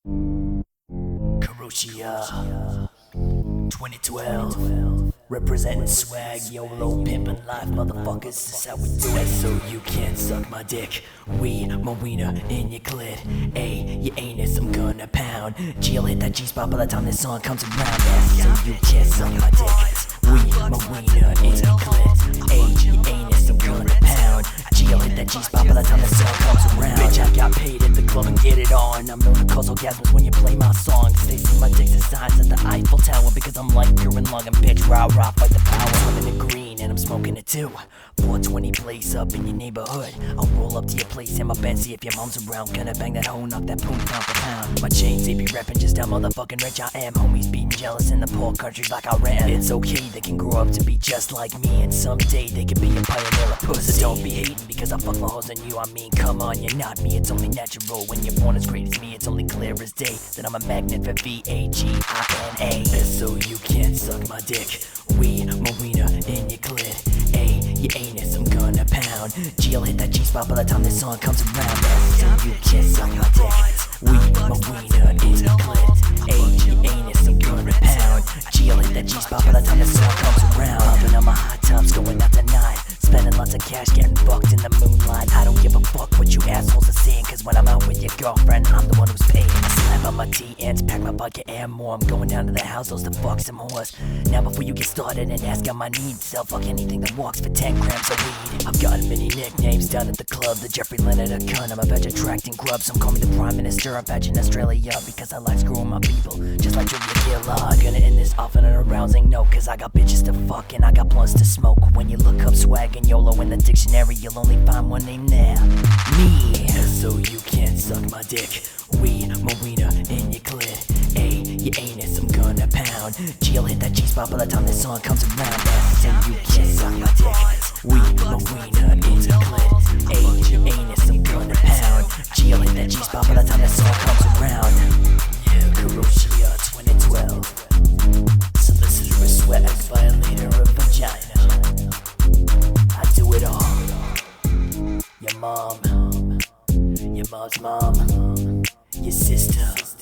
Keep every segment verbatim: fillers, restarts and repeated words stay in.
Karuchia, twenty twelve, representing swag, YOLO, pimpin' life, motherfuckers, this is how we do it. So you can't suck my dick, we, Marina, in your clit. A, your anus, I'm gonna pound. G'll hit that G-spot by the time this song comes around. S, so you can't suck my dick, we, Marina, in your clit. A, your anus, I'm gonna pound. G'll hit that G-spot by the time this song comes around. Bitch, I got paid at the club and get it on. I'm known to cause orgasms when you play my songs. They see my dick's the size of the Eiffel Tower because I'm like pure and long and bitch, rah rah, fight the power. I'm in the green and I'm smoking it too. four twenty place up in your neighborhood. I'll roll up to your place in my Benzie if your mom's around. Gonna bang that hoe, knock that poon pound for pound. My chains, they be reppin' just how motherfucking rich I am. Homies beating jealous in the poor countries like Iran. It's okay, they can grow up to be just like me, and someday they can be a pioneer of pussy. So don't be hating because I fuck more hoes than you. I mean, come on, you're not me, it's only natural. When you're born as great as me, it's only clear as day that I'm a magnet for V A G I N A. So you can't suck my dick, we, Marina, in your clit. A, your anus, I'm gonna pound. G'll hit that G-spot by the time this song comes around. So you can't suck my dick, we, Marina, in your clit. A, your anus, I'm gonna pound. G'll hit that G-spot by the time this song comes around. Popping on my hot tubs, going out tonight. Spending lots of cash, getting fucked in the moonlight. I don't give a fuck what you assholes are saying, cause when I'm out with your girlfriend, I'm the one who's paying. I slap on my T-ends, pack my bucket and more. I'm going down to the house, those to fuck some whores. Now before you get started and ask on my needs, I'll fuck anything that walks for ten grams of weed. I've gotten many nicknames down at the club. The Jeffrey Leonard a cunt, I'm a veg attracting grub. Some call me the Prime Minister, I'm veg in Australia because I like screwing my people, just like Julia Gillard. I'm gonna end this off on an arousing note, cause I got bitches to fuck and I got blunts to smoke. When you look up swag and YOLO in the dictionary, you'll only find one name there, me. So you can't suck my dick, we, Marina, in your clit. A, your anus, I'm gonna pound. G'll hit that G-spot by the time this song comes around. So you can't suck my dick, we, Marina, in your clit. A, your anus, I'm gonna pound. G'll hit that G-spot by the time this song comes around. Yeah, Karuchia, twenty twelve. Solicitor of swag, violator of vagina. I do it all. Your mom, your mom's mom, your sister.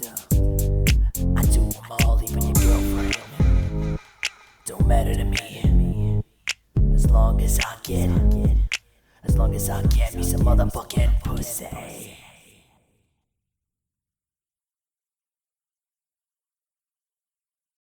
I do them all, even your girlfriend. Don't matter to me, as long as I get, as long as I get me some motherfucking pussy.